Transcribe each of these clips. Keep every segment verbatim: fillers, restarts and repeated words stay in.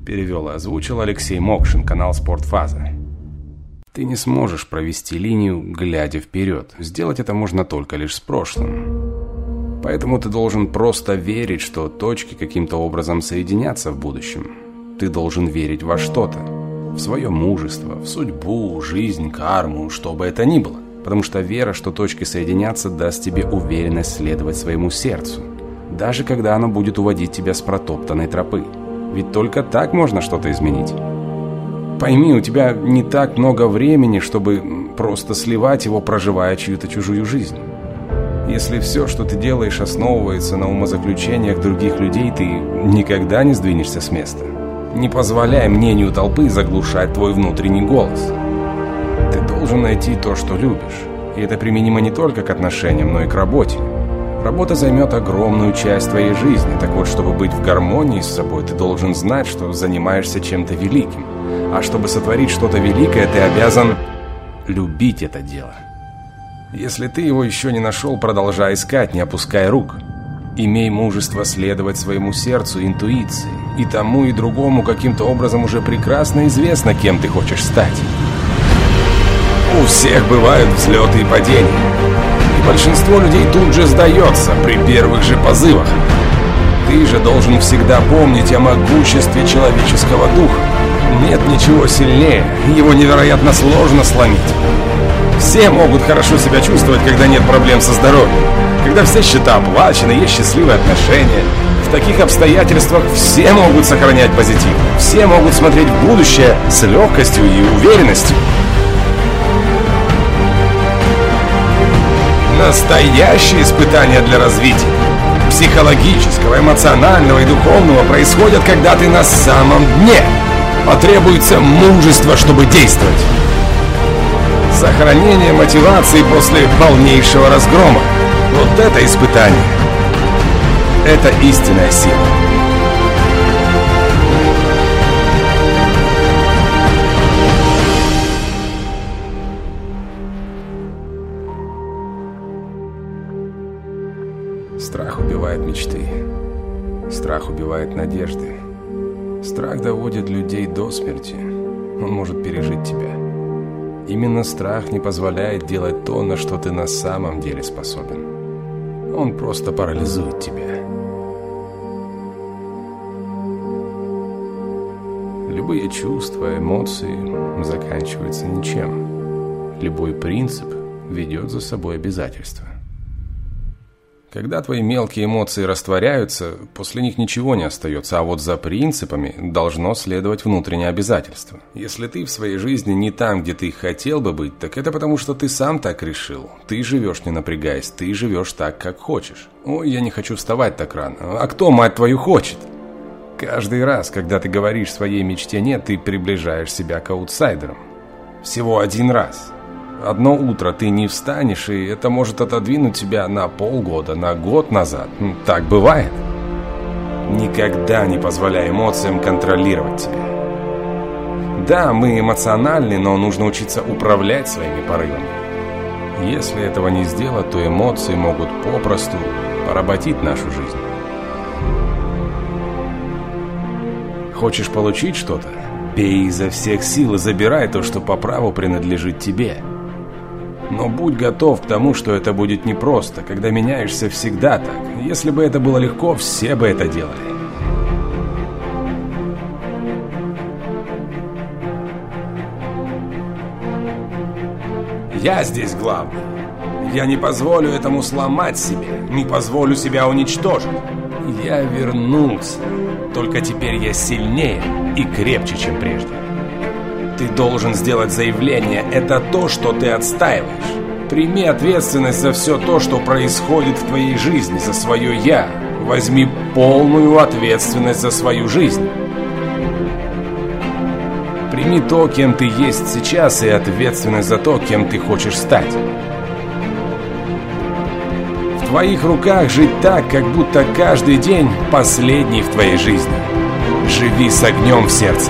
Перевел и озвучил Алексей Мокшин, канал «Спортфаза». Ты не сможешь провести линию, глядя вперед. Сделать это можно только лишь с прошлым. Поэтому ты должен просто верить, что точки каким-то образом соединятся в будущем. Ты должен верить во что-то. В свое мужество, в судьбу, жизнь, карму, что бы это ни было. Потому что вера, что точки соединятся, даст тебе уверенность следовать своему сердцу. Даже когда оно будет уводить тебя с протоптанной тропы. Ведь только так можно что-то изменить. Пойми, у тебя не так много времени, чтобы просто сливать его, проживая чью-то чужую жизнь. Если все, что ты делаешь, основывается на умозаключениях других людей, ты никогда не сдвинешься с места. Не позволяй мнению толпы заглушать твой внутренний голос. Ты должен найти то, что любишь. И это применимо не только к отношениям, но и к работе. Работа займет огромную часть твоей жизни. Так вот, чтобы быть в гармонии с собой, ты должен знать, что занимаешься чем-то великим. А чтобы сотворить что-то великое, ты обязан любить это дело. Если ты его еще не нашел, продолжай искать, не опускай рук. Имей мужество следовать своему сердцу и интуиции. И тому, и другому каким-то образом уже прекрасно известно, кем ты хочешь стать. У всех бывают взлеты и падения. И большинство людей тут же сдается при первых же позывах. Ты же должен всегда помнить о могуществе человеческого духа. Нет ничего сильнее, его невероятно сложно сломить. Все могут хорошо себя чувствовать, когда нет проблем со здоровьем. Когда все счета оплачены, есть счастливые отношения. В таких обстоятельствах все могут сохранять позитив. Все могут смотреть в будущее с легкостью и уверенностью. Настоящие испытания для развития психологического, эмоционального и духовного происходят, когда ты на самом дне. Потребуется мужество, чтобы действовать. Сохранение мотивации после полнейшего разгрома. Вот это испытание. Это истинная сила. Страх убивает мечты. Страх убивает надежды. Страх доводит людей до смерти. Он может пережить тебя. Именно страх не позволяет делать то, на что ты на самом деле способен. Он просто парализует тебя. Любые чувства, эмоции заканчиваются ничем. Любой принцип ведет за собой обязательства. Когда твои мелкие эмоции растворяются, после них ничего не остается, а вот за принципами должно следовать внутреннее обязательство. Если ты в своей жизни не там, где ты хотел бы быть, так это потому, что ты сам так решил. Ты живешь не напрягаясь, ты живешь так, как хочешь. Ой, я не хочу вставать так рано. А кто, мать твою, хочет? Каждый раз, когда ты говоришь своей мечте «нет», ты приближаешь себя к аутсайдерам. Всего один раз. Одно утро ты не встанешь, и это может отодвинуть тебя на полгода, на год назад. Так бывает. Никогда не позволяй эмоциям контролировать тебя. Да, мы эмоциональны, но нужно учиться управлять своими порывами. Если этого не сделать, то эмоции могут попросту поработить нашу жизнь. Хочешь получить что-то? Пей изо всех сил и забирай то, что по праву принадлежит тебе. Но будь готов к тому, что это будет непросто. Когда меняешься, всегда так. Если бы это было легко, все бы это делали. Я здесь главный. Я не позволю этому сломать себя. Не позволю себя уничтожить. Я вернулся. Только теперь я сильнее и крепче, чем прежде. Ты должен сделать заявление. Это то, что ты отстаиваешь. Прими ответственность за все то, что происходит в твоей жизни, за свое «я». Возьми полную ответственность за свою жизнь. Прими то, кем ты есть сейчас, и ответственность за то, кем ты хочешь стать. В твоих руках жить так, как будто каждый день последний в твоей жизни. Живи с огнем в сердце.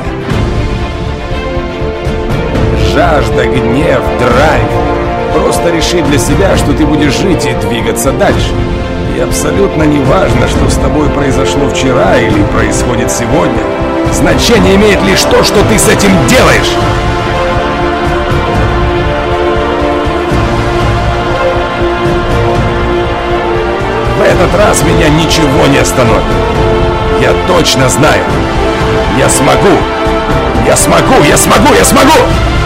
Жажда, гнев, драйв. Просто реши для себя, что ты будешь жить и двигаться дальше. И абсолютно не важно, что с тобой произошло вчера или происходит сегодня. Значение имеет лишь то, что ты с этим делаешь. В этот раз меня ничего не остановит. Я точно знаю. Я смогу. Я смогу, я смогу, я смогу!